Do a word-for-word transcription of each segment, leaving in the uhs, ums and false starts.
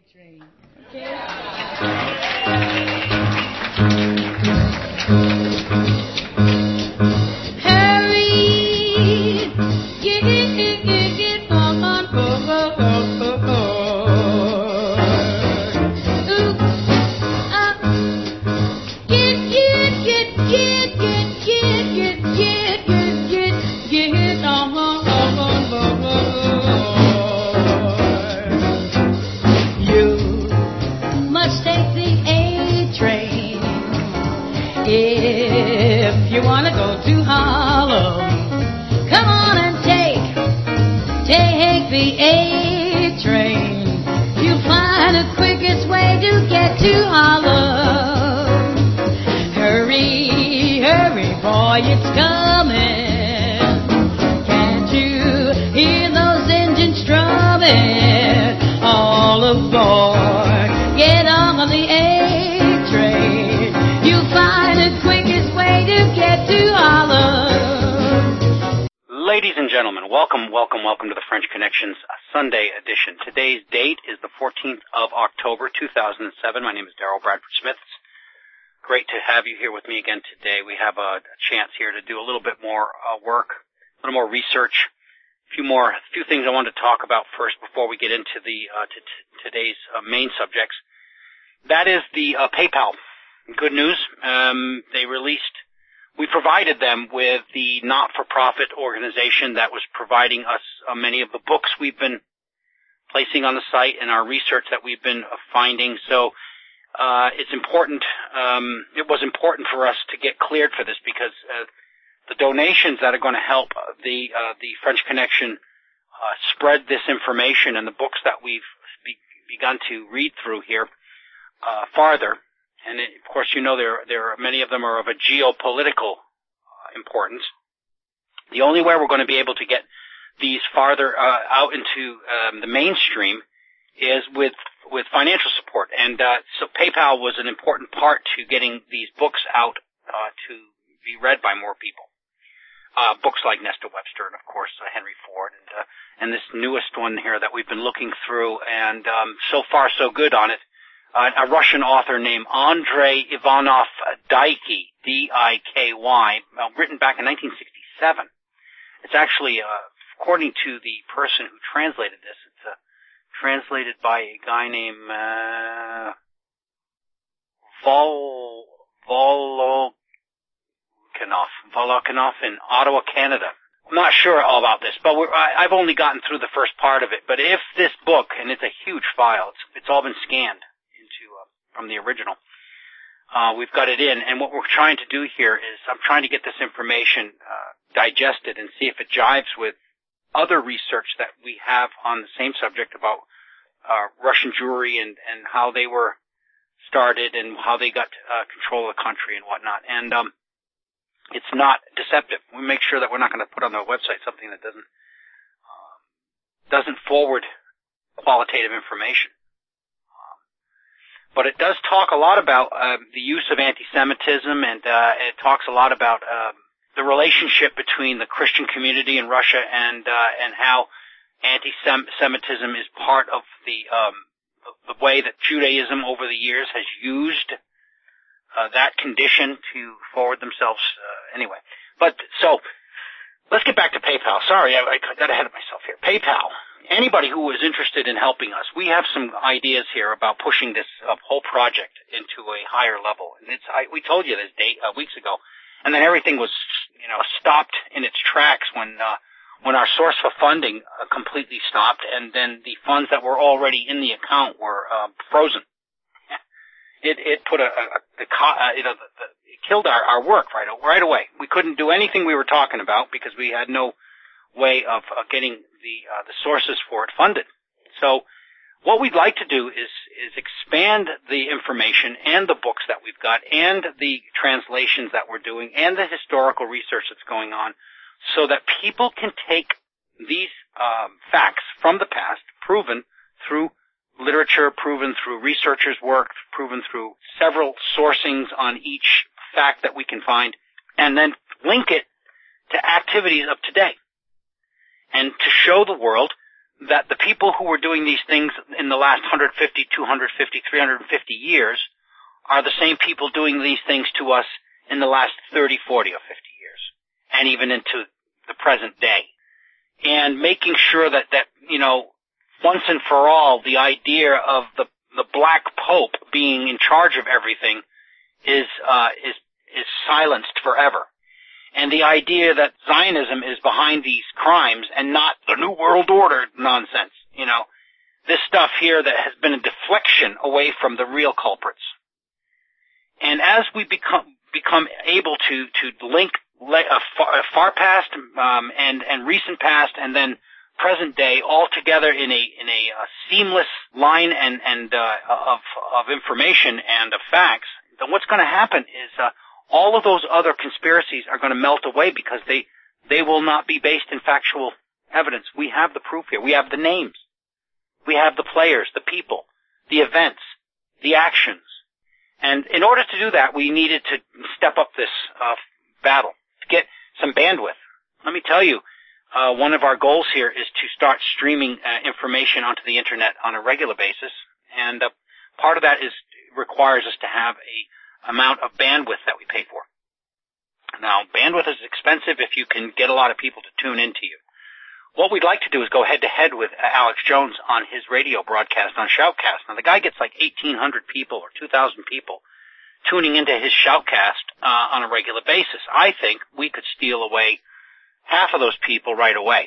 A-train. Okay? Hurry, get, get, get, get on, on, oh, oh, oh, oh, oh. Ooh, uh, get, get, get, get, get, get, get, get, get, get, get on, on, on, on, on. You must take the A-train if you want to go to Harlem. Come on and take, take the A-train. You'll find the quickest way to get to Harlem. Hurry, hurry, boy, it's coming. Can't you hear those engines strumming? All aboard, get on the A-train. You'll find the quickest way to get to Harlem. Ladies and gentlemen, welcome, welcome, welcome to the French Connections Sunday edition. Today's date is the fourteenth of October, two thousand seven. My name is Darrell Bradford Smith. It's great to have you here with me again today. We have a, a chance here to do a little bit more uh, work, a little more research, a few more, a few things I wanted to talk about first before we get into the uh, to t- today's uh, main subjects. That is the uh, PayPal. Good news. Um, they released. We provided them with the not-for-profit organization that was providing us uh, many of the books we've been placing on the site and our research that we've been uh, finding. So uh, it's important. Um, it was important for us to get cleared for this because uh, the donations that are going to help the uh, the French Connection uh, spread this information and the books that we've be- begun to read through here uh, farther. And it, of course, you know there there are many of them are of a geopolitical uh, importance. The only way we're going to be able to get these farther uh, out into um, the mainstream is with with financial support. And uh, so PayPal was an important part to getting these books out uh, to be read by more people. Uh, books like Nesta Webster and, of course, uh, Henry Ford, and uh, and this newest one here that we've been looking through. And um, so far, so good on it. Uh, a Russian author named Andrei Ivanov-Diky, D I K Y, uh, written back in nineteen sixty-seven. It's actually, uh, according to the person who translated this, it's uh, translated by a guy named uh, Vol Volokhanov, Volokhanov in Ottawa, Canada. I'm not sure all about this, but we're, I, I've only gotten through the first part of it. But if this book, and it's a huge file, it's, it's all been scanned from the original. Uh, we've got it in, and what we're trying to do here is I'm trying to get this information uh, digested and see if it jives with other research that we have on the same subject about uh, Russian Jewry and, and how they were started and how they got uh, control of the country and whatnot. And um, it's not deceptive. We make sure that we're not going to put on the website something that doesn't uh, doesn't forward qualitative information. But it does talk a lot about uh, the use of anti-Semitism, and uh, it talks a lot about uh, the relationship between the Christian community in Russia and uh, and how anti-Semitism is part of the um, the way that Judaism over the years has used uh, that condition to forward themselves. Uh, anyway, but so let's get back to PayPal. Sorry, I, I got ahead of myself here. PayPal. Anybody who is interested in helping us, we have some ideas here about pushing this uh, whole project into a higher level. And it's, I, we told you this date uh, weeks ago, and then everything was, you know, stopped in its tracks when uh, when our source for funding uh, completely stopped, and then the funds that were already in the account were uh, frozen. It it put a, a, a uh, you know, the, the, it killed our, our work right right away. We couldn't do anything we were talking about because we had no way of uh, getting the uh, the sources for it funded. So what we'd like to do is is expand the information and the books that we've got and the translations that we're doing and the historical research that's going on so that people can take these um, facts from the past, proven through literature, proven through researchers' work, proven through several sourcings on each fact that we can find, and then link it to activities of today. And to show the world that the people who were doing these things in the last one hundred fifty, two hundred fifty, three hundred fifty years are the same people doing these things to us in the last thirty, forty, or fifty years, and even into the present day. And making sure that, that, you know, once and for all, the idea of the, the Black Pope being in charge of everything is, uh, is, is silenced forever. And the idea that Zionism is behind these crimes and not the New World Order nonsense, you know, this stuff here that has been a deflection away from the real culprits. And as we become, become able to, to link a far, a far past, um, and, and recent past and then present day all together in a, in a, a seamless line and, and, uh, of, of information and of facts, then what's going to happen is, uh, all of those other conspiracies are going to melt away because they, they will not be based in factual evidence. We have the proof here. We have the names. We have the players, the people, the events, the actions. And in order to do that, we needed to step up this, uh, battle, to get some bandwidth. Let me tell you, uh, one of our goals here is to start streaming uh, information onto the internet on a regular basis. And, uh, part of that is, requires us to have a amount of bandwidth that we pay for. Now, bandwidth is expensive if you can get a lot of people to tune into you. What we'd like to do is go head-to-head with Alex Jones on his radio broadcast on Shoutcast. Now, the guy gets like eighteen hundred people or two thousand people tuning into his Shoutcast uh, on a regular basis. I think we could steal away half of those people right away.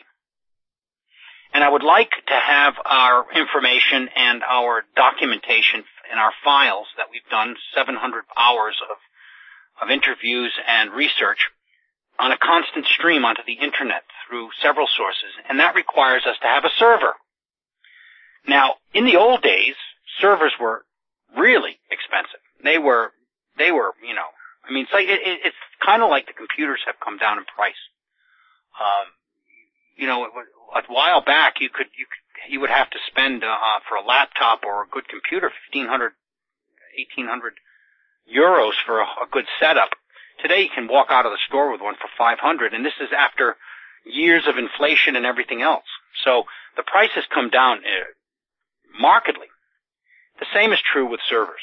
And I would like to have our information and our documentation in our files that we've done, seven hundred hours of, of interviews and research, on a constant stream onto the internet through several sources. And that requires us to have a server. Now, in the old days, servers were really expensive. They were, they were, you know, I mean, it's like, it, it's kind of like the computers have come down in price. Um, you know, a while back, you could, you could, you would have to spend, uh, for a laptop or a good computer, fifteen hundred, eighteen hundred euros for a, a good setup. Today, you can walk out of the store with one for five hundred, and this is after years of inflation and everything else. So the price has come down uh, markedly. The same is true with servers.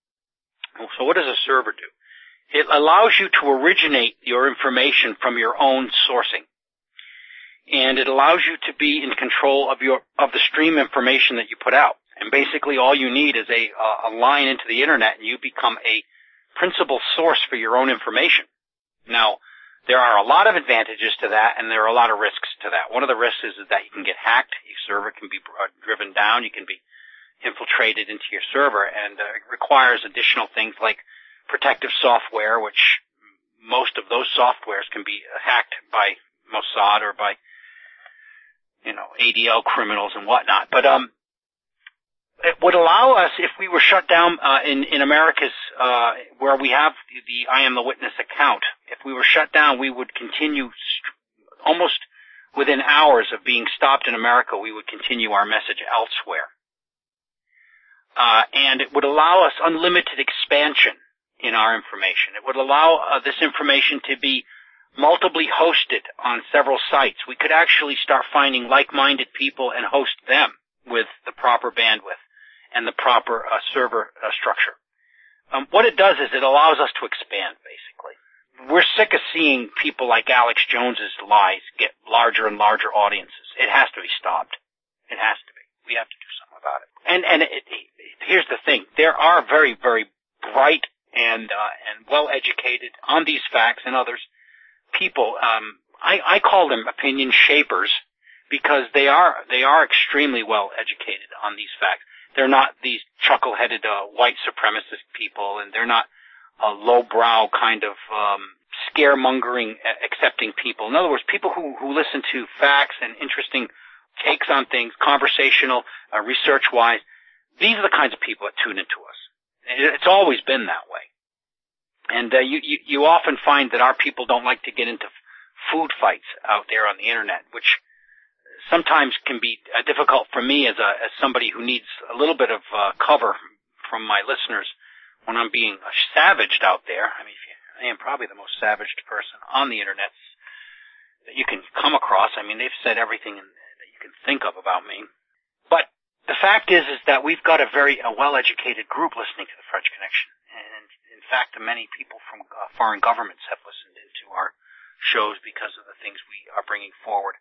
So what does a server do? It allows you to originate your information from your own sourcing. And it allows you to be in control of your, of the stream information that you put out. And basically all you need is a, a line into the internet and you become a principal source for your own information. Now, there are a lot of advantages to that and there are a lot of risks to that. One of the risks is that you can get hacked, your server can be driven down, you can be infiltrated into your server, and uh, it requires additional things like protective software, which most of those softwares can be hacked by Mossad or by, you know, A D L criminals and whatnot. But um, it would allow us, if we were shut down uh, in in America's, uh, where we have the, the I Am the Witness account, if we were shut down, we would continue st- almost within hours of being stopped in America. We would continue our message elsewhere. Uh, and it would allow us unlimited expansion in our information. It would allow uh, this information to be multiply hosted on several sites. We could actually start finding like-minded people and host them with the proper bandwidth and the proper uh, server uh, structure. Um, what it does is it allows us to expand, basically. We're sick of seeing people like Alex Jones's lies get larger and larger audiences. It has to be stopped. It has to be. We have to do something about it. And and it, it, here's the thing: there are very, very bright and uh, and well-educated on these facts and others people. Um, I, I call them opinion shapers because they are they are extremely well-educated on these facts. They're not these chuckle-headed uh, white supremacist people, and they're not a low-brow kind of um, scaremongering, uh, accepting people. In other words, people who who listen to facts and interesting takes on things, conversational, uh, research-wise. These are the kinds of people that tune into us. It's always been that way. And uh, you, you, you often find that our people don't like to get into f- food fights out there on the internet, which sometimes can be uh, difficult for me as a as somebody who needs a little bit of uh, cover from my listeners when I'm being savaged out there. I mean, I am probably the most savaged person on the internet that you can come across. I mean, they've said everything in can think of about me. But the fact is, is that we've got a very a well-educated group listening to the French Connection. And in fact, many people from uh, foreign governments have listened into our shows because of the things we are bringing forward.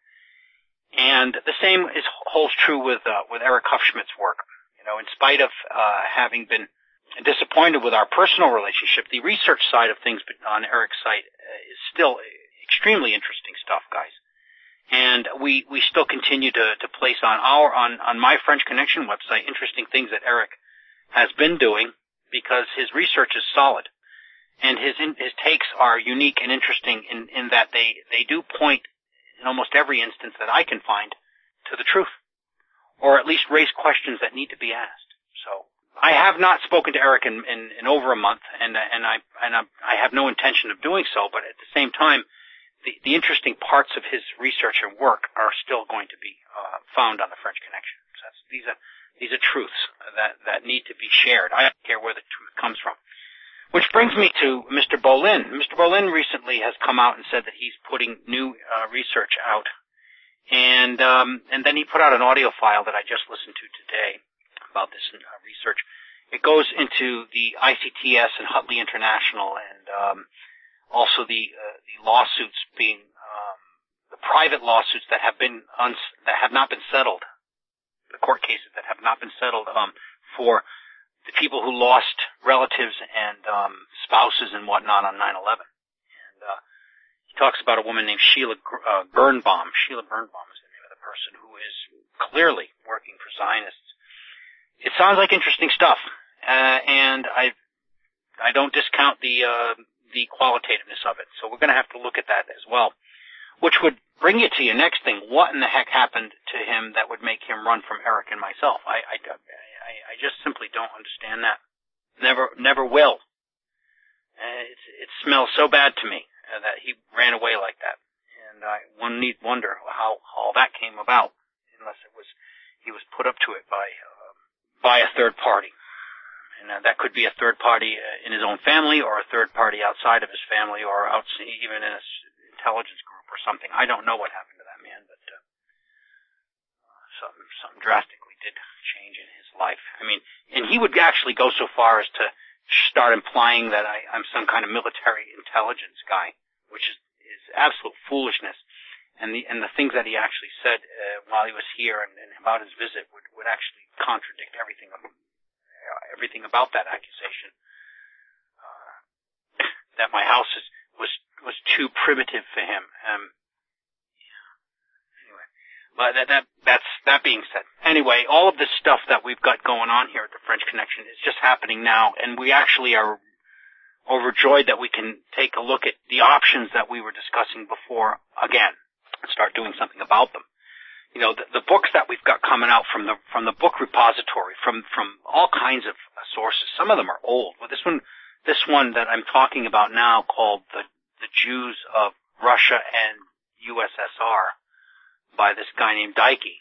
And the same is, holds true with uh, with Eric Hufschmidt's work. You know, in spite of uh, having been disappointed with our personal relationship, the research side of things on Eric's site is still extremely interesting stuff, guys. And we we still continue to to place on our on on my French Connection website interesting things that Eric has been doing, because his research is solid, and his in, his takes are unique and interesting in in that they they do point in almost every instance that I can find to the truth, or at least raise questions that need to be asked. So I have not spoken to Eric in, in, in over a month, and and I and I, I have no intention of doing so. But at the same time, the, the interesting parts of his research and work are still going to be uh, found on the French Connection. So that's, these are these are truths that that need to be shared. I don't care where the truth comes from. Which brings me to Mister Bolin. Mister Bolin recently has come out and said that he's putting new uh, research out, and um, and then he put out an audio file that I just listened to today about this uh, research. It goes into the I C T S and Hutley International, and um, also the uh, the lawsuits being um, the private lawsuits that have been uns- that have not been settled, the court cases that have not been settled um, for the people who lost relatives and um, spouses and whatnot on nine eleven. And uh, he talks about a woman named Sheila uh, Birnbaum. Sheila Birnbaum is the name of the person who is clearly working for Zionists. It sounds like interesting stuff, uh, and I I don't discount the uh, the qualitativeness of it. So we're going to have to look at that as well, which would bring you to your next thing. What in the heck happened to him that would make him run from Eric and myself? I I, I, I just simply don't understand that. Never never will. Uh, it's, it smells so bad to me uh, that he ran away like that, and I one need wonder how all that came about, unless it was he was put up to it by. Uh, by a third party. And uh, that could be a third party uh, in his own family, or a third party outside of his family, or out, even in an intelligence group or something. I don't know what happened to that man, but uh, something, something drastically did change in his life. I mean, and he would actually go so far as to start implying that I, I'm some kind of military intelligence guy, which is, is absolute foolishness. And the and the things that he actually said uh, while he was here and, and about his visit would, would actually contradict everything of, uh, everything about that accusation. Uh, that my house is, was was too primitive for him. Um, yeah. Anyway, but that that that's that being said. Anyway, all of this stuff that we've got going on here at the French Connection is just happening now, and we actually are overjoyed that we can take a look at the options that we were discussing before again. Start doing something about them. You know, the, the books that we've got coming out from the from the book repository, from from all kinds of uh, sources. Some of them are old. But this one, this one that I'm talking about now, called the the Jews of Russia and U S S R, by this guy named Dike.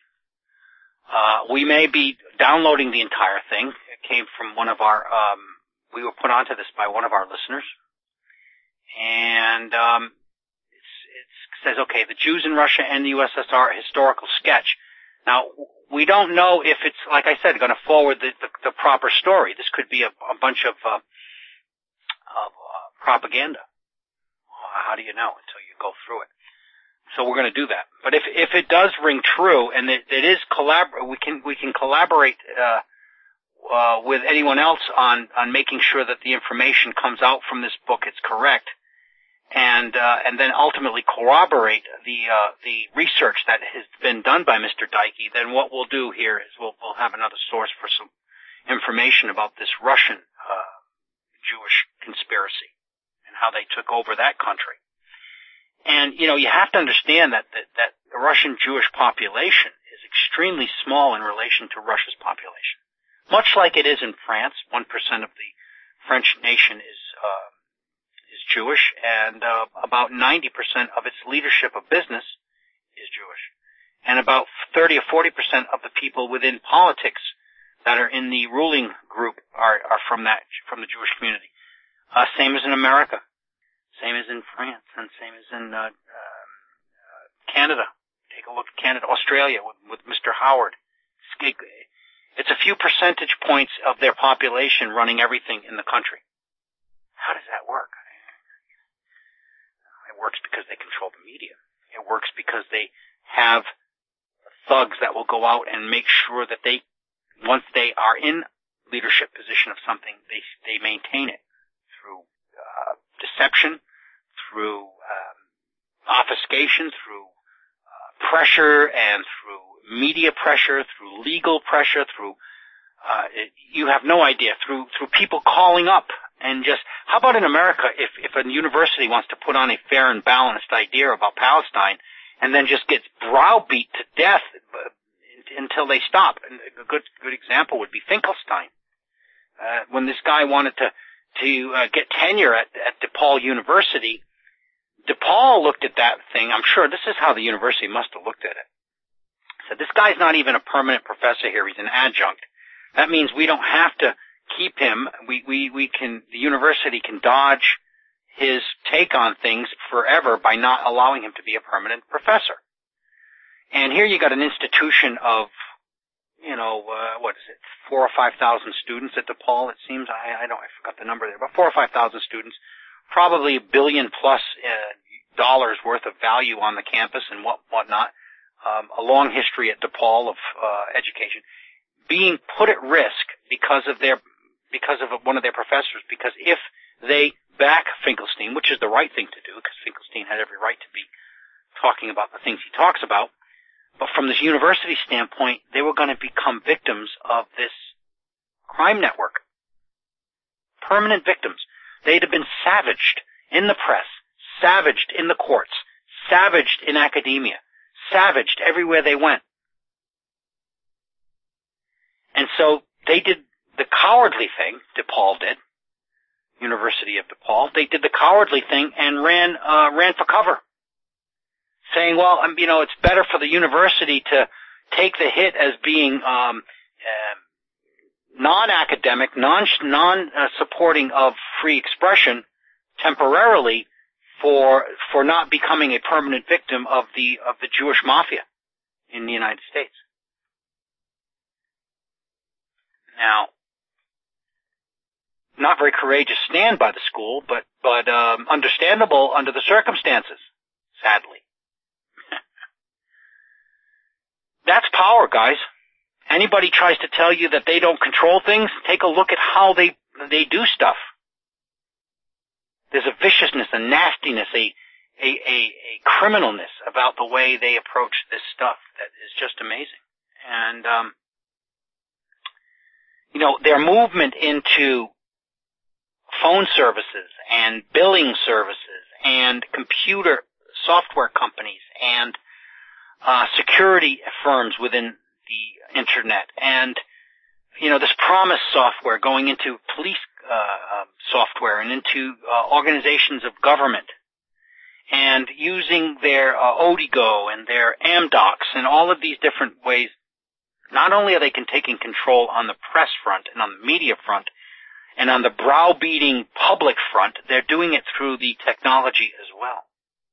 Uh, we may be downloading the entire thing. It came from one of our. Um, we were put onto this by one of our listeners, and. Um, says, okay, the Jews in Russia and the U S S R historical sketch. Now, we don't know if it's, like I said, going to forward the, the, the proper story. This could be a, a bunch of, uh, of uh, propaganda. How do you know until you go through it? So we're going to do that. But if if it does ring true, and it, it is collabor, we can we can collaborate uh, uh, with anyone else on on making sure that the information comes out from this book is correct. And uh, and then ultimately corroborate the uh, the research that has been done by Mister Dike. Then what we'll do here is we'll we'll have another source for some information about this Russian uh, Jewish conspiracy and how they took over that country. And you know, you have to understand that that, that the Russian Jewish population is extremely small in relation to Russia's population. Much like it is in France, one percent of the French nation is. Uh, is Jewish, and uh, about ninety percent of its leadership of business is Jewish. And about thirty or forty percent of the people within politics that are in the ruling group are, are from that, from the Jewish community. Uh, same as in America. Same as in France, and same as in uh, uh, Canada. Take a look at Canada, Australia with, with Mister Howard. It's a few percentage points of their population running everything in the country. How does that work? It works because they control the media. It works because they have thugs that will go out and make sure that they, once they are in leadership position of something, they they maintain it through uh, deception, through um, obfuscation, through uh, pressure, and through media pressure, through legal pressure, through uh, it, you have no idea, through through people calling up and just, how about in America if if a university wants to put on a fair and balanced idea about Palestine and then just gets browbeat to death until they stop? And a good good example would be Finkelstein. Uh, when this guy wanted to to uh, get tenure at, at DePaul University, DePaul looked at that thing. I'm sure this is how the university must have looked at it. Said, this guy's not even a permanent professor here. He's an adjunct. That means we don't have to keep him. We we we can. The university can dodge his take on things forever by not allowing him to be a permanent professor. And here you got an institution of, you know, uh, what is it, four or five thousand students at DePaul, it seems. I, I don't, I forgot the number there, but four or five thousand students, probably a billion plus uh, dollars worth of value on the campus and what whatnot. Um, a long history at DePaul of uh, education, being put at risk because of their, because of one of their professors. Because if they back Finkelstein, which is the right thing to do, because Finkelstein had every right to be talking about the things he talks about. But from this university standpoint, they were going to become victims of this crime network. Permanent victims. They'd have been savaged in the press, savaged in the courts, savaged in academia, savaged everywhere they went. And so they did the cowardly thing, DePaul did, University of DePaul. They did the cowardly thing and ran, uh, ran for cover. Saying, well, um, you know, it's better for the university to take the hit as being um, uh, non-academic, non non uh, supporting of free expression temporarily for for not becoming a permanent victim of the of the Jewish mafia in the United States. Now, not very courageous stand by the school, but but um, understandable under the circumstances, sadly. That's power, guys. Anybody tries to tell you that they don't control things, take a look at how they they do stuff. There's a viciousness, a nastiness, a a, a, a criminalness about the way they approach this stuff that is just amazing. And, um, you know, their movement into phone services and billing services and computer software companies and Uh, security firms within the internet, and you know this Promise software going into police uh, uh, software and into uh, organizations of government, and using their uh, Odigo and their Amdocs and all of these different ways. Not only are they taking control on the press front and on the media front, and on the browbeating public front, they're doing it through the technology as well.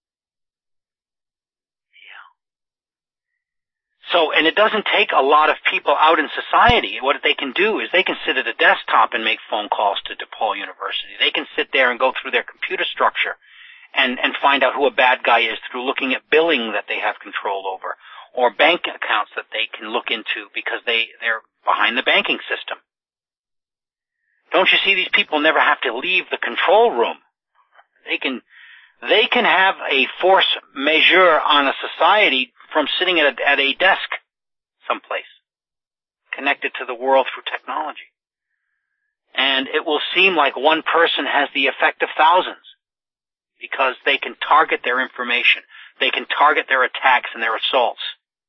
So, and it doesn't take a lot of people out in society. What they can do is they can sit at a desktop and make phone calls to DePaul University. They can sit there and go through their computer structure and, and find out who a bad guy is through looking at billing that they have control over, or bank accounts that they can look into because they, they're behind the banking system. Don't you see, these people never have to leave the control room. They can, they can have a force majeure on a society from sitting at a, at a desk someplace, connected to the world through technology. And it will seem like one person has the effect of thousands because they can target their information. They can target their attacks and their assaults.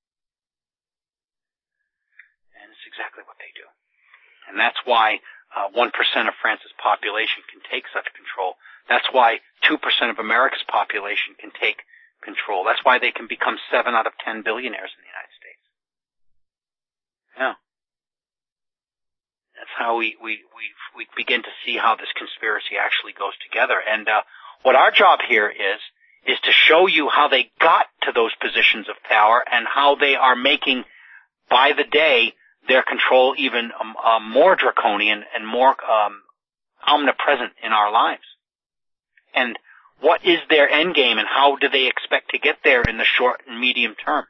And it's exactly what they do. And that's why uh, one percent of France's population can take such control. That's why two percent of America's population can take control. That's why they can become seven out of ten billionaires in the United States. Yeah. That's how we, we, we, we begin to see how this conspiracy actually goes together. And, uh, what our job here is, is to show you how they got to those positions of power and how they are making, by the day, their control even um, uh, more draconian and more um, omnipresent in our lives. And what is their end game, and how do they expect to get there in the short and medium term?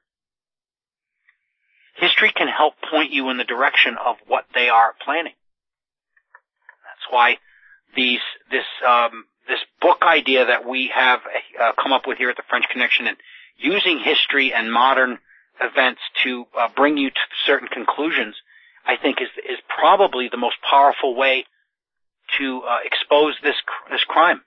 History can help point you in the direction of what they are planning. That's why these this um, this book idea that we have uh, come up with here at the French Connection, and using history and modern events to uh, bring you to certain conclusions, I think is is probably the most powerful way to uh, expose this this crime.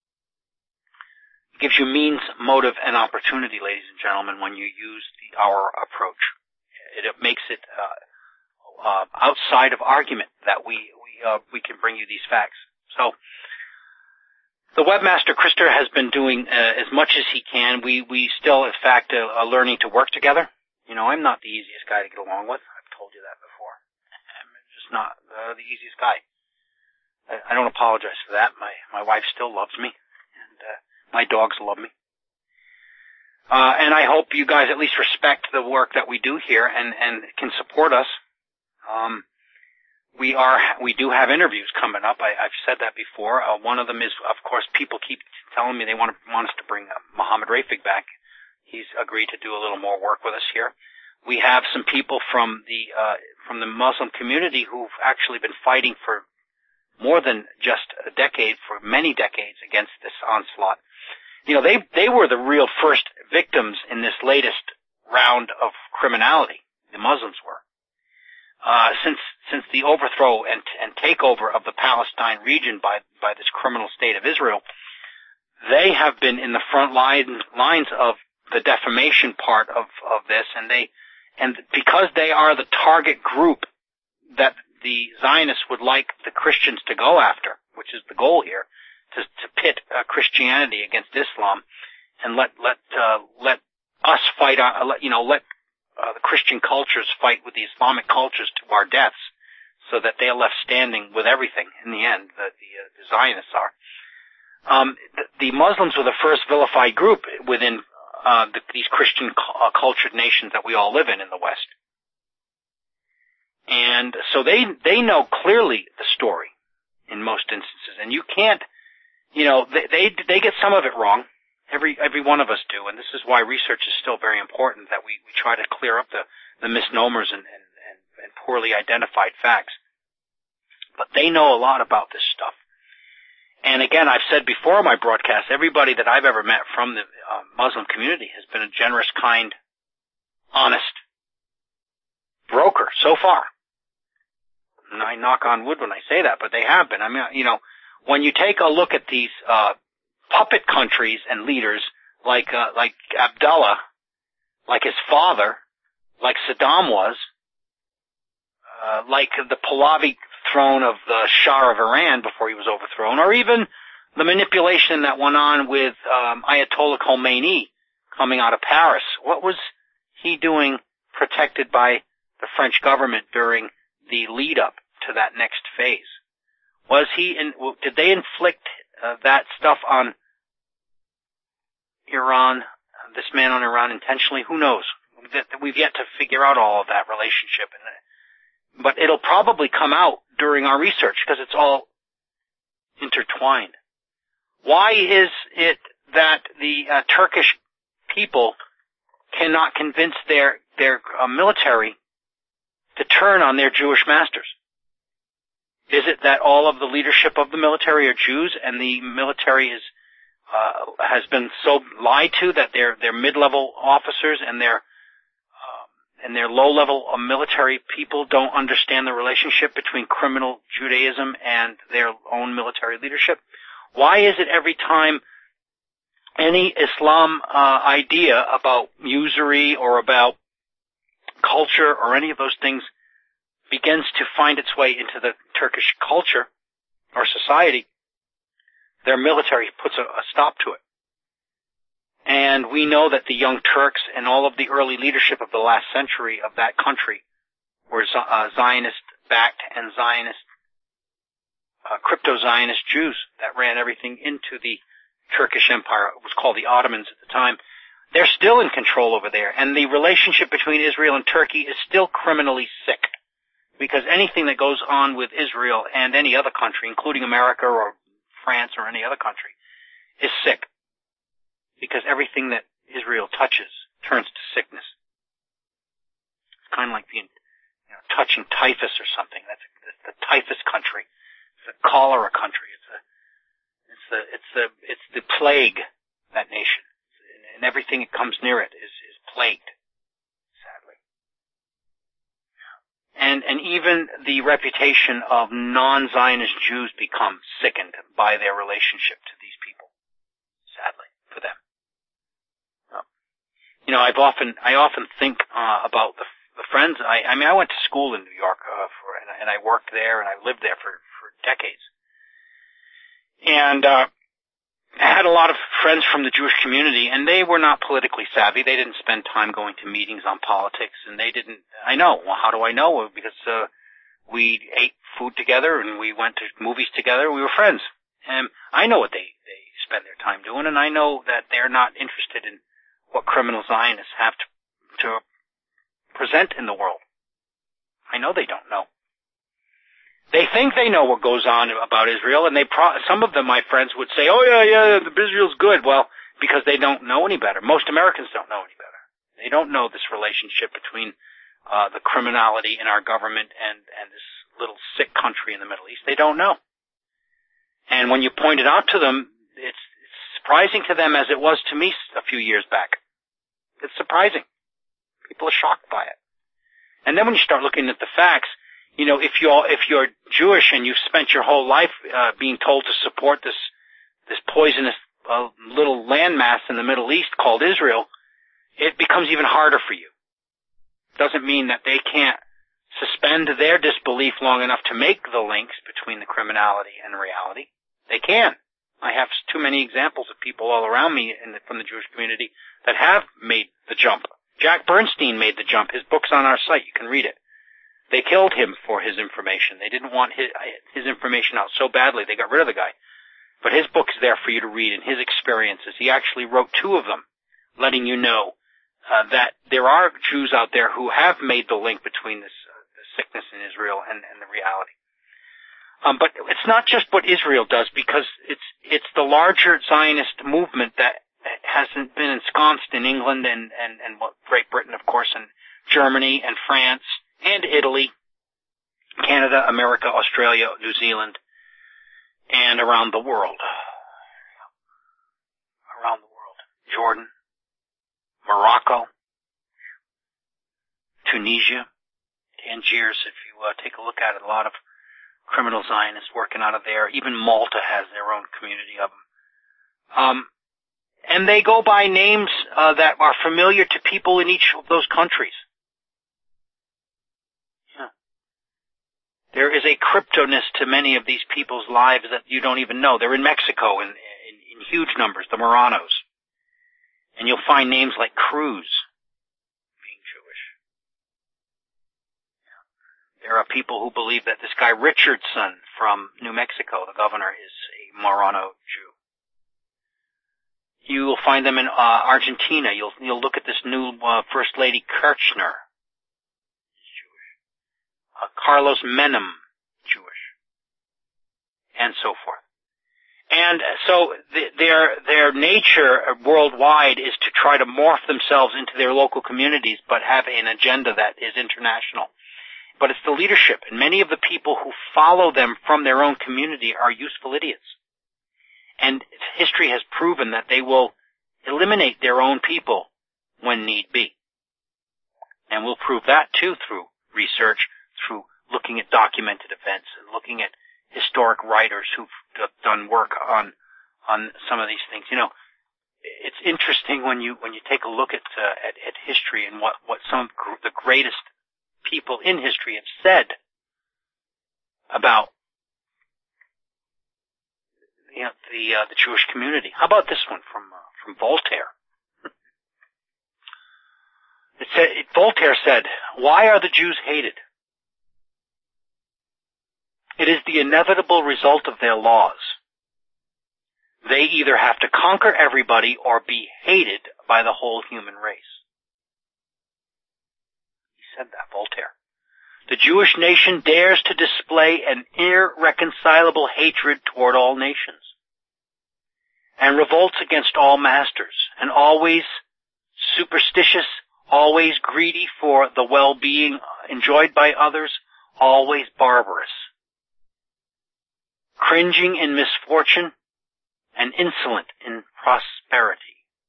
It gives you means, motive, and opportunity, ladies and gentlemen, when you use the our approach. It, it makes it uh, uh, outside of argument that we we uh, we can bring you these facts. So the webmaster Krister has been doing uh, as much as he can. We we still, in fact, uh, are learning to work together. You know, I'm not the easiest guy to get along with. I've told you that before. I'm just not uh, the easiest guy. I, I don't apologize for that. My my wife still loves me, and uh, my dogs love me. Uh, and I hope you guys at least respect the work that we do here and, and can support us. Um, we are, we do have interviews coming up. I, I've said that before. Uh, one of them is, of course, people keep telling me they want, to, want us to bring uh, Mohammed Rafig back. He's agreed to do a little more work with us here. We have some people from the, uh, from the Muslim community who've actually been fighting for more than just a decade, for many decades against this onslaught. You know, they they were the real first victims in this latest round of criminality. The Muslims were. Uh, since since the overthrow and and takeover of the Palestine region by by this criminal state of Israel, they have been in the front line, lines of the defamation part of of this, and they and because they are the target group that the Zionists would like the Christians to go after, which is the goal here. To, to pit uh, Christianity against Islam, and let let uh, let us fight. Uh, let, you know, let uh, the Christian cultures fight with the Islamic cultures to our deaths, so that they are left standing with everything in the end. The, the, uh, the Zionists are. Um, the, the Muslims were the first vilified group within uh, the, these Christian cu- uh, cultured nations that we all live in in the West, and so they they know clearly the story in most instances, and you can't. You know, they, they they get some of it wrong. Every every one of us do, and this is why research is still very important, that we, we try to clear up the, the misnomers and, and, and, and poorly identified facts. But they know a lot about this stuff. And again, I've said before in my broadcast, everybody that I've ever met from the uh, Muslim community has been a generous, kind, honest broker so far. And I knock on wood when I say that, but they have been. I mean, you know, when you take a look at these uh puppet countries and leaders like uh, like Abdullah, like his father, like Saddam was, uh, like the Pahlavi throne of the Shah of Iran before he was overthrown, or even the manipulation that went on with um, Ayatollah Khomeini coming out of Paris. What was he doing protected by the French government during the lead up to that next phase? Was he in, did they inflict uh, that stuff on Iran, uh, this man on Iran intentionally? Who knows? We've yet to figure out all of that relationship. But it'll probably come out during our research because it's all intertwined. Why is it that the uh, Turkish people cannot convince their, their uh, military to turn on their Jewish masters? Is it that all of the leadership of the military are Jews, and the military is uh, has been so lied to that their their mid-level officers and their um, and their low-level uh, military people don't understand the relationship between criminal Judaism and their own military leadership? Why is it every time any Islam uh, idea about usury or about culture or any of those things begins to find its way into the Turkish culture or society, their military puts a, a stop to it? And we know that the Young Turks and all of the early leadership of the last century of that country were uh, Zionist-backed and Zionist, uh, crypto-Zionist Jews that ran everything into the Turkish Empire. It was called the Ottomans at the time. They're still in control over there, and the relationship between Israel and Turkey is still criminally sick, because anything that goes on with Israel and any other country, including America or France or any other country, is sick, because everything that Israel touches turns to sickness. It's kind of like being, you know, touching typhus or something. That's the typhus country. It's the cholera country. It's a, it's the, it's the, it's the plague, that nation. And everything that comes near it is, is plagued, sadly. And, and even the reputation of non-Zionist Jews becomes sickened by their relationship to these people, sadly, for them. Um, you know, I've often, I often think, uh, about the, the friends, I, I mean, I went to school in New York, uh, for, and, I, and I worked there and I lived there for, for decades. And, uh, I had a lot of friends from the Jewish community, and they were not politically savvy. They didn't spend time going to meetings on politics, and they didn't, I know. Well, how do I know? Because, uh, we ate food together, and we went to movies together. We were friends. And I know what they, they spend their time doing, and I know that they're not interested in what criminal Zionists have to, to present in the world. I know they don't know. They think they know what goes on about Israel, and they pro- some of them, my friends, would say, oh, yeah, yeah, Israel's good. Well, because they don't know any better. Most Americans don't know any better. They don't know this relationship between uh the criminality in our government and, and this little sick country in the Middle East. They don't know. And when you point it out to them, it's, it's surprising to them as it was to me a few years back. It's surprising. People are shocked by it. And then when you start looking at the facts, you know, if you're, if you're Jewish and you've spent your whole life, uh, being told to support this, this poisonous, uh, little landmass in the Middle East called Israel, it becomes even harder for you. Doesn't mean that they can't suspend their disbelief long enough to make the links between the criminality and reality. They can. I have too many examples of people all around me in the, from the Jewish community that have made the jump. Jack Bernstein made the jump. His book's on our site. You can read it. They killed him for his information. They didn't want his, his information out so badly, they got rid of the guy. But his book's there for you to read, and his experiences. He actually wrote two of them, letting you know uh, that there are Jews out there who have made the link between this uh, the sickness in Israel and, and the reality. Um, but it's not just what Israel does, because it's it's the larger Zionist movement that hasn't been ensconced in England and, and, and Great Britain, of course, and Germany and France, and Italy, Canada, America, Australia, New Zealand, and around the world. Around the world. Jordan, Morocco, Tunisia, Tangiers, if you uh, take a look at it, a lot of criminal Zionists working out of there. Even Malta has their own community of them. Um, and they go by names uh, that are familiar to people in each of those countries. There is a cryptoness to many of these people's lives that you don't even know. They're in Mexico in, in, in huge numbers, the Moranos. And you'll find names like Cruz being Jewish. There are people who believe that this guy Richardson from New Mexico, the governor, is a Morano Jew. You will find them in uh, Argentina. You'll, you'll look at this new uh, First Lady Kirchner. Uh, Carlos Menem, Jewish, and so forth. And so th- their their nature worldwide is to try to morph themselves into their local communities, but have an agenda that is international. But it's the leadership, and many of the people who follow them from their own community are useful idiots. And history has proven that they will eliminate their own people when need be. And we'll prove that too through research, through looking at documented events and looking at historic writers who've done work on on some of these things. You know, it's interesting when you when you take a look at uh, at, at history and what what some of the greatest people in history have said about you know the uh, the Jewish community. How about this one from uh, from Voltaire? It said, it, Voltaire said, "Why are the Jews hated? It is the inevitable result of their laws. They either have to conquer everybody or be hated by the whole human race. He said that, Voltaire. The Jewish nation dares to display an irreconcilable hatred toward all nations, and revolts against all masters, and always superstitious, always greedy for the well-being enjoyed by others, always barbarous, cringing in misfortune, and insolent in prosperity.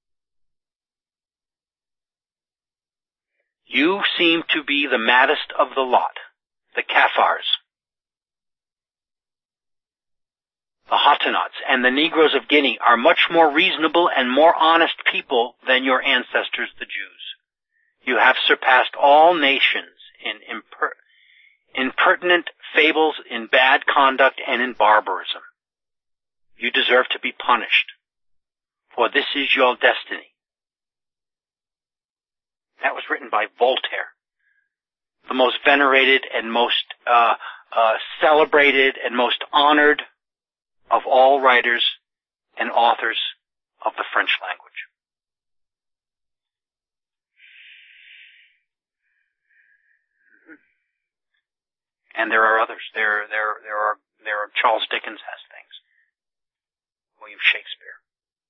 You seem to be the maddest of the lot, the Caffars, the Hottentots, and the Negroes of Guinea are much more reasonable and more honest people than your ancestors, the Jews. You have surpassed all nations in imper- impertinent fables, in bad conduct, and in barbarism. You deserve to be punished, for this is your destiny. That was written by Voltaire, the most venerated and most uh, uh, celebrated and most honored of all writers and authors of the French language. And there are others. There, there, there are, there are. Charles Dickens has things. William Shakespeare.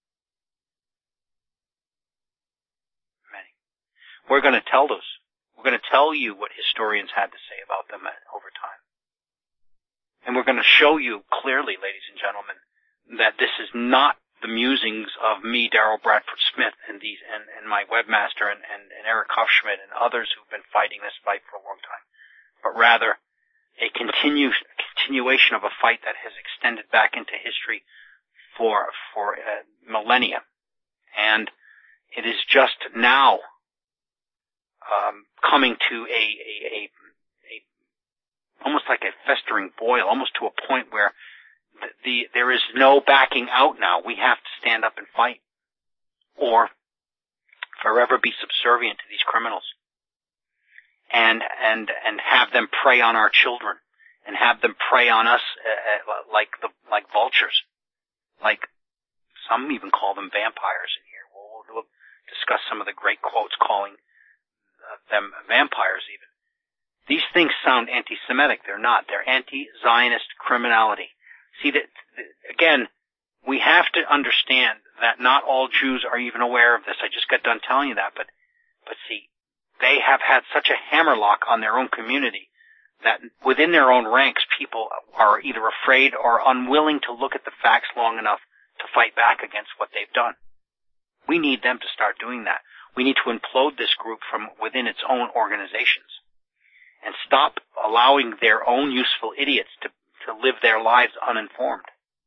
Many. We're going to tell those. We're going to tell you what historians had to say about them over time. And we're going to show you clearly, ladies and gentlemen, that this is not the musings of me, Darrell Bradford Smith, and these, and, and my webmaster, and, and, and Eric Hofschmidt, and others who've been fighting this fight for a long time, but rather a continue, continuation of a fight that has extended back into history for for uh, millennia, and it is just now um, coming to a, a, a, a almost like a festering boil, almost to a point where the, the there is no backing out now. We have to stand up and fight, or forever be subservient to these criminals, and and and have them prey on our children, and have them prey on us uh, like the like vultures. Like, some even call them vampires in here. We'll, we'll discuss some of the great quotes calling uh, them vampires even. These things sound anti-Semitic. They're not. They're anti-Zionist criminality. See, that again, we have to understand that not all Jews are even aware of this. I just got done telling you that, but, but see, they have had such a hammerlock on their own community that within their own ranks, people are either afraid or unwilling to look at the facts long enough to fight back against what they've done. We need them to start doing that. We need to implode this group from within its own organizations and stop allowing their own useful idiots to, to live their lives uninformed.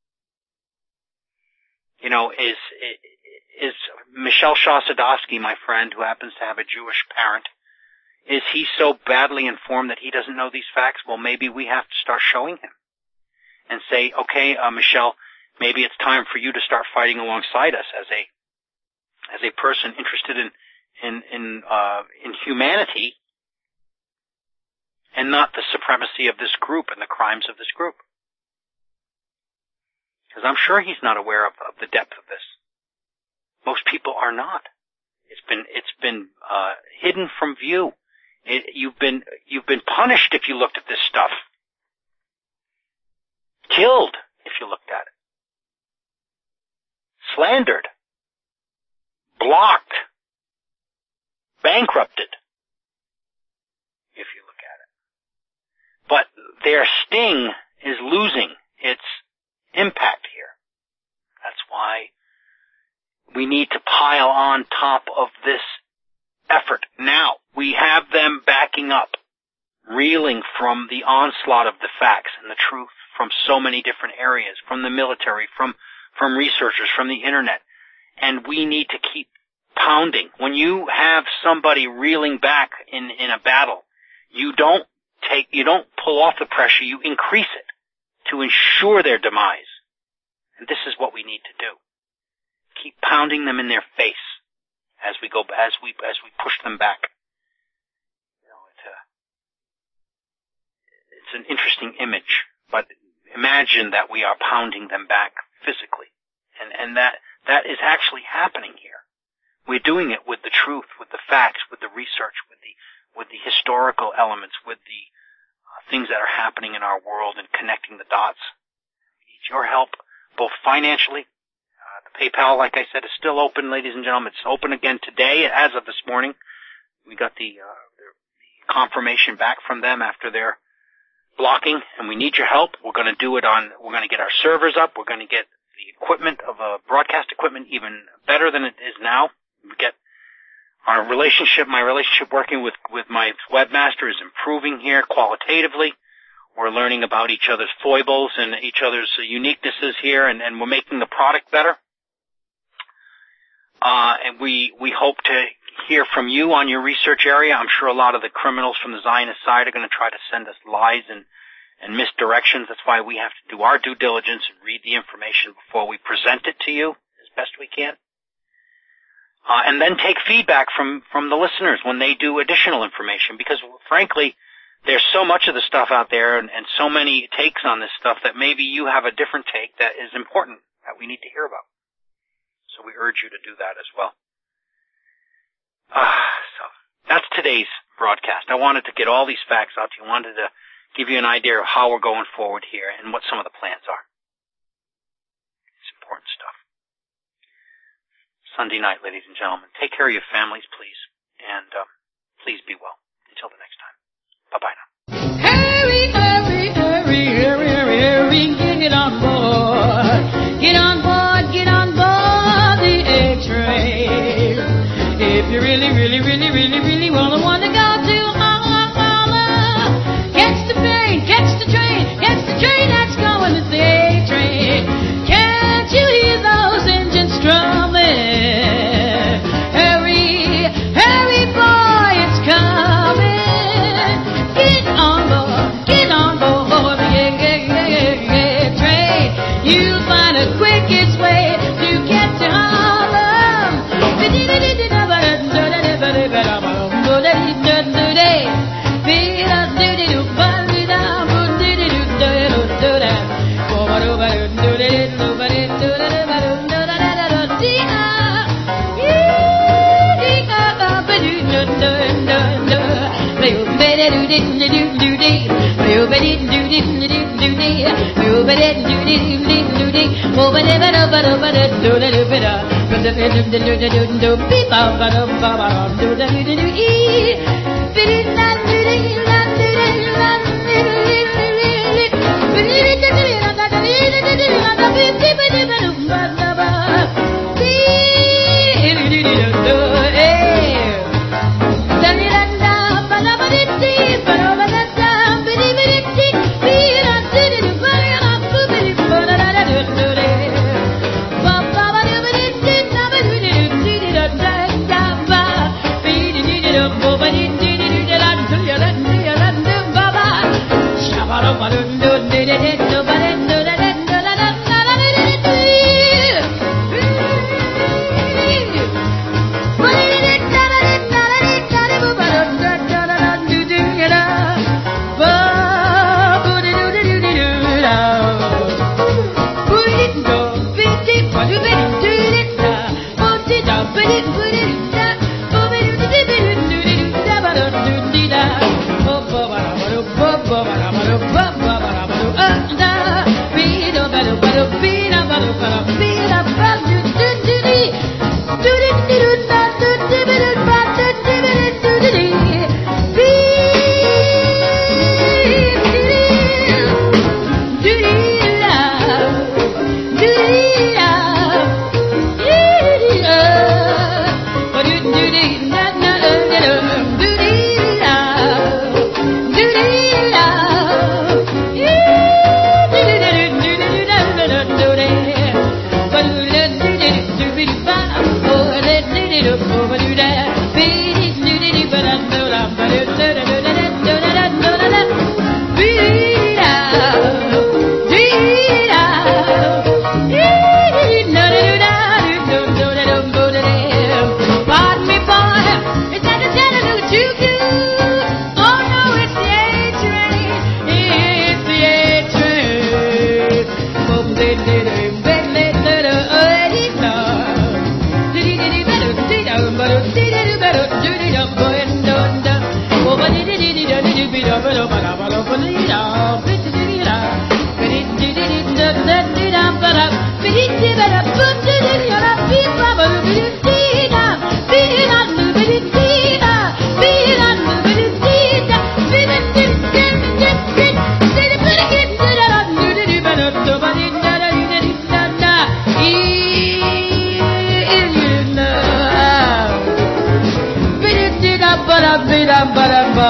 You know, is, is Michel Chossudovsky, my friend, who happens to have a Jewish parent, is he so badly informed that he doesn't know these facts? Well, maybe we have to start showing him and say, okay, uh, Michelle, maybe it's time for you to start fighting alongside us as a, as a person interested in, in, in, uh, in humanity and not the supremacy of this group and the crimes of this group. Because I'm sure he's not aware of, of the depth of this. Most people are not. It's been, it's been, uh, hidden from view. It, you've been, you've been punished if you looked at this stuff. Killed if you looked at it. Slandered. Blocked. Bankrupted if you look at it. But their sting is losing its impact here. That's why we need to pile on top of this effort now. We have them backing up, reeling from the onslaught of the facts and the truth from so many different areas, from the military, from, from researchers, from the internet. And we need to keep pounding. When you have somebody reeling back in, in a battle, you don't take, you don't pull off the pressure, you increase it to ensure their demise. And this is what we need to do. Keep pounding them in their face as we go, as we, as we push them back. You know, it's a, it's an interesting image, but imagine that we are pounding them back physically and, and that that is actually happening here. We're doing it with the truth, with the facts, with the research, with the with the historical elements, with the uh, things that are happening in our world and connecting the dots. We need your help, both financially. Uh, the PayPal, like I said, is still open, ladies and gentlemen. It's open again today, as of this morning. We got the, uh, the, the confirmation back from them after their blocking, and we need your help. We're going to do it on, we're going to get our servers up. We're going to get the equipment of uh, broadcast equipment even better than it is now. We get our relationship, my relationship working with, with my webmaster is improving here qualitatively. We're learning about each other's foibles and each other's uniquenesses here, and, and we're making the product better. Uh, and we, we hope to hear from you on your research area. I'm sure a lot of the criminals from the Zionist side are going to try to send us lies and, and misdirections. That's why we have to do our due diligence and read the information before we present it to you as best we can. Uh, and then take feedback from, from the listeners when they do additional information, because frankly, there's so much of the stuff out there and, and so many takes on this stuff that maybe you have a different take that is important that we need to hear about. So we urge you to do that as well. Uh, so that's today's broadcast. I wanted to get all these facts out to you. I wanted to give you an idea of how we're going forward here and what some of the plans are. It's important stuff. Sunday night, ladies and gentlemen. Take care of your families, please. And um, please be well. Until the next time. Bye-bye now. Hurry, hurry, hurry, hurry, hurry, hurry, get on board. Get on board, get on board the A-Train. If you really, really, really, really, really wanna wanna go to Holla, Holla, catch the train, catch the train, catch the train that's going to the A-Train. Can't you hear those engines strumming? Hurry, hurry, boy, it's coming. Get on board, get on board the A-Train. You'll find the quickest way to get to Harlem. Da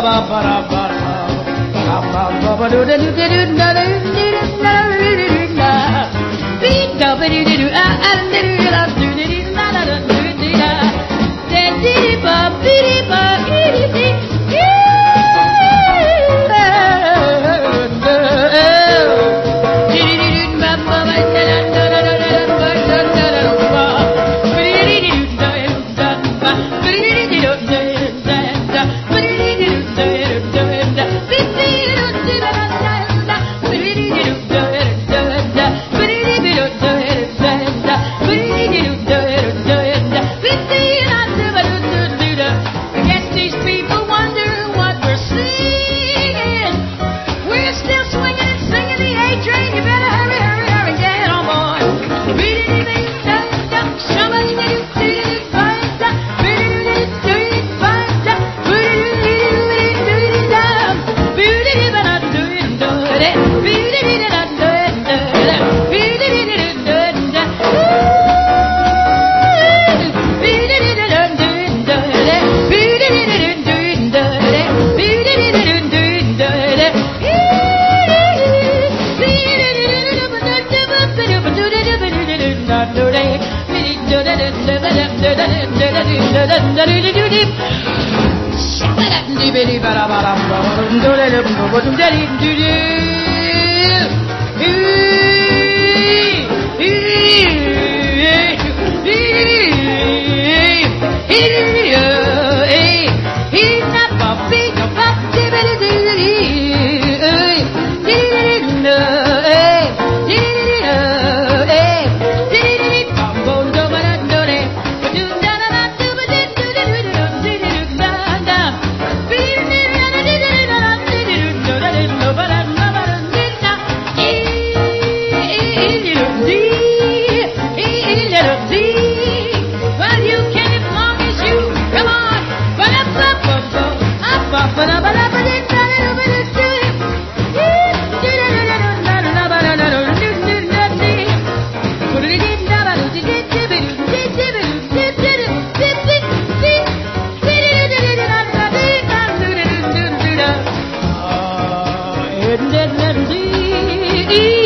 Did